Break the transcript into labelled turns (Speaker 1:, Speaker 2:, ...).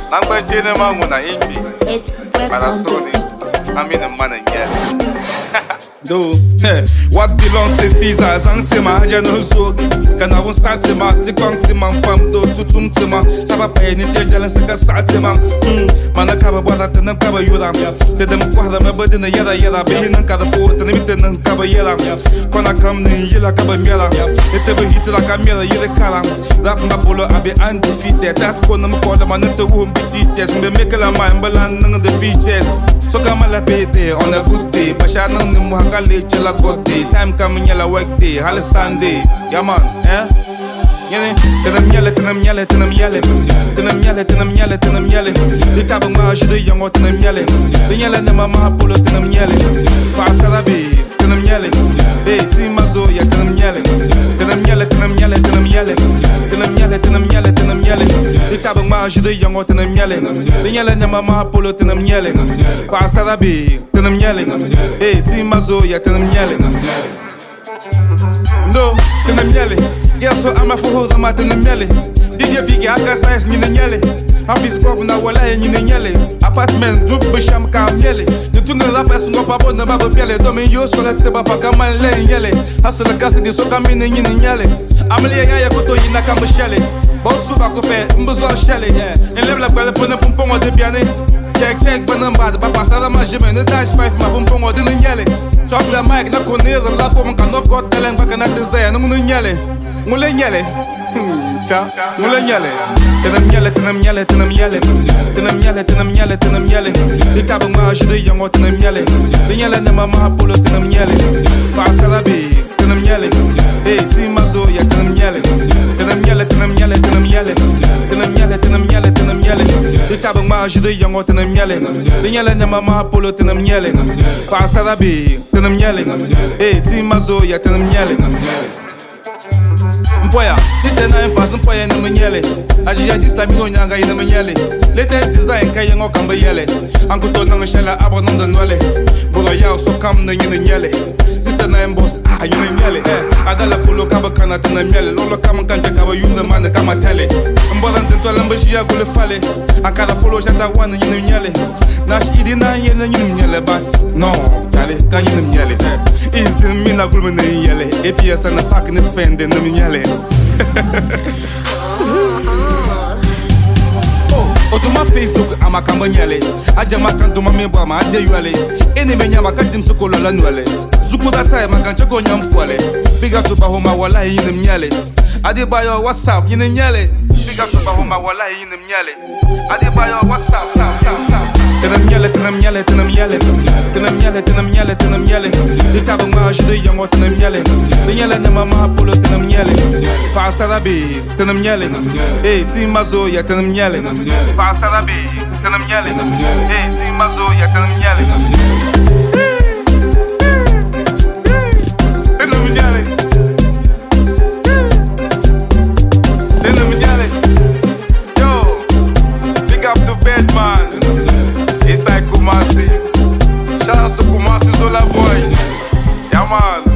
Speaker 1: Langba jene mangu na imbi.
Speaker 2: It's web
Speaker 1: Para
Speaker 2: on
Speaker 1: Sony.
Speaker 2: the beat.
Speaker 1: I'm in the man again.
Speaker 3: Do, what belongs to Caesar, Zantima, Janozo, can I start him out, the Quantima, Pamdo, Tutumtima, Sabapa, Nitel, and Saka Satima, Manakaba, and Kaba Yura, the Demquada, my body in the Yada, being and Kada Fort, and Limited and Kaba Yara, Kona come in Yilla Kaba Mera, it ever hit like a Mera Yelakala, that Napolo, I be undefeated, that's Kona Makola, and the womb be teachers, and the Mikala Mambalan, none of the features. So come a pete on a good day, Pashana Muhakali Chilla good day, time coming yellow work day, Hall Sunday, Yaman, eh? Tenam yellow, tenam yellow, tenam yellow, tenam yellow, tenam yellow, tenam yellow, the tab of Marsh, the young or tenam yellow, the yellow Mama Polo tenam yellow, Pastarabi, tenam yellow, hey, Timazo, ya tenam yellow, tenam yellow, tenam yellow, tenam yellow, tenam yellow, tenam yellow, tenam yellow, the tab of Marsh, the young or tenam yellow, the yellow Mama Polo tenam yellow, Pastarabi, tenam yellow, hey, Timazo, ya tenam yellow. No, tenam yellow. Yes, so I'm a fool, I'm at the Melly. Did you big Aka size in the Yelly? Office governor, Walla in the Yelly. Apartment, Duke Bisham Kam Yelly. The two other person go up on the Babu Belly. Domin, you so let the Bapakaman lay Yelly. Hustle the custody, so come in Yelly. Amelia Yakoto in a Kamashelle. Bosu Bakope, Mbuzo Shelley, and level up the Pumpong of the Piane. Check, Banamba, the Papa Salama Jim, and the dice 5 Mapumpong or the Yelly. Talk the mic, not Cornel, the Lapom, cannot got talent back and at the Zay, and Yelly. Mulenyale, Mulenyale, Tenam Tenam Yale, Tenam Yale, Tenam Yale, Tenam Yale, Tenam Yale, the Tabamash, the young or Tenam Yale, the Yale Mama Polo Tenam Yale, Pastarabi, Tenam Yale, hey, Timazo, ya Tenam Yale, Tenam Yale, Tenam Yale, Tenam Yale, Tenam Yale, Tenam Yale, Tenam Yale, the Tabamash, the young or Tenam Yale, the Yale Mama Polo Tenam Yale, Pastarabi, Tenam Yale, hey, Timazo, ya Tenam Yale. Mpoya, sister nine thousand poya in the Manyele. As you just like me on Yanga in the Manyele. Latest design Kayan Okamba Yele. Uncle Don Shella Abon on the Nwale. Bola Yao so come the Yele. Sister nine boss, you know Yele. Adala Polo Kabakana to the Yele. Lola Kamakan Kaba Yun the man the Kamatele. Mbolan to Lambashia Gule Fale. Akada Polo Shata one in the Yele. Nash Idina Yele Yele, but no, Charlie, can you Yele? Is the Mina Gulman Yele. APS and the parking is spending the Yele. Oh, to my Facebook, I'm a Cambanyale. I jamakan to my member, my Jayuale. Any Menyama Kajim Sukola Lanuale. Zukuda Sai, Makanchako Yampuale. Big up to Bahoma Wala in the Miale. Adebayo, what's up in the Yale? Big up to Bahoma Wala in the Miale. Adebayo, what's up, Tenam Yale, Tenam Yale, Tenam Yale, Tenam Yale, Tenam Yale, Tenam Yale, the Tabamash, the young or Tenam Yale, the Yale Mama Polo Tenam Yale, Pastarabi, Tenam Yale, hey, Timazo, ya Tenam Yale, Pastarabi, Tenam Yale, hey, Timazo, ya Tenam Yale. Tenam Yale, Tenam Yale, yo, pick up the bed, man. It's like Kumasi. Shout out to Kumasi Zola boys. Yeah, man.